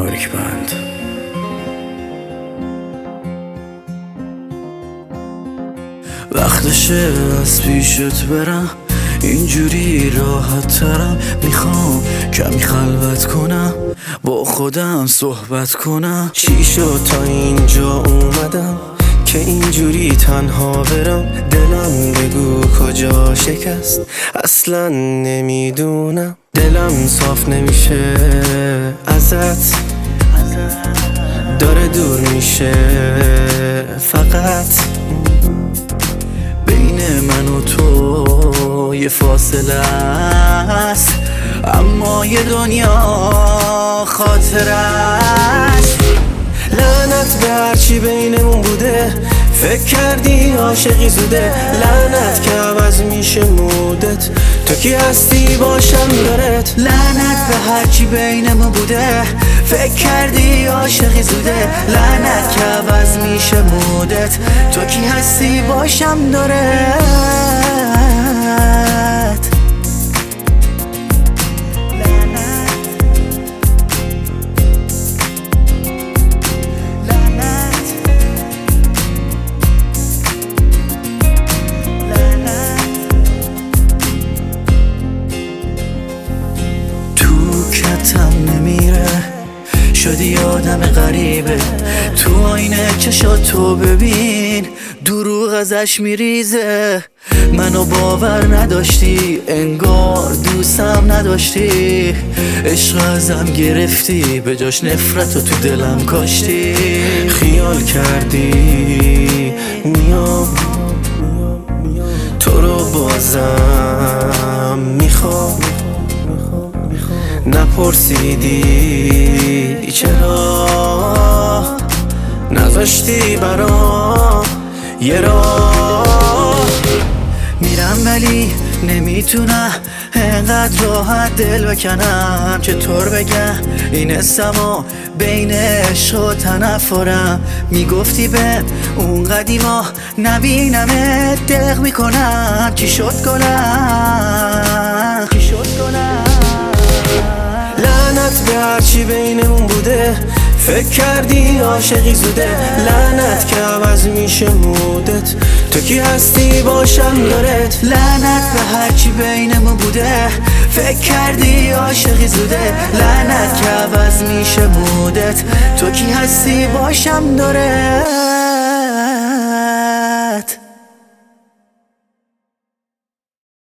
تاریک بند. وقتشه از پیشت برم، اینجوری راحت ترم. میخوام کمی خلوت کنم، با خودم صحبت کنم. چی شد تا اینجا اومدم که اینجوری تنها برم؟ دلم بگو کجا شکست، اصلا نمیدونم. دلم صاف نمیشه ازت، داره دور میشه فقط. بین من و تو یه فاصله است، اما یه دنیا خاطر است. لعنت به هرچی بینمون بوده، فکر کردی عاشقی زوده. لعنت که عوض میشه مودت، تو کی هستی باشم دارت. لعنت به هرچی بینمون بوده، فکر کردی عاشقی زوده. لعنت که عوض میشه مودت، تو کی هستی باشم دارت. نمیره شدی آدم غریبه، تو آینه چشاتو ببین، دروغ ازش میریزه. منو باور نداشتی، انگار دوستم نداشتی. عشق ازم گرفتی، به جاش نفرتو تو دلم کاشتی. خیال کردی میام تو رو بازم میخوام، نپرسیدی چرا، نذاشتی برام یه راه. میرم ولی نمیتونم انقدر راحت دل بکنم. چطور بگم این حسمو بین عشق و تنفرم. میگفتی به اون قدیما نبینمت دق میکنم. چی شد گلم، چی شد گلم. لعنت به هرچی بینمون بوده، فکر کردی عاشقی زوده. لعنت که عوض میشه مودت، تو کی هستی باشم دارت. لعنت به هرچی بینمون بوده، فکر کردی عاشقی زوده. لعنت که عوض میشه مودت، تو کی هستی باشم دارت.